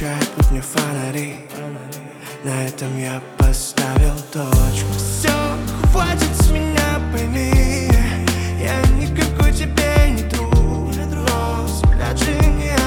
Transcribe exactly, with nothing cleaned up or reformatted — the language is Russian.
освещает путь мне фонари. На этом я поставил точку. Все, хватит с меня, пойми. Я никакой тебе не друг, но взгляд же не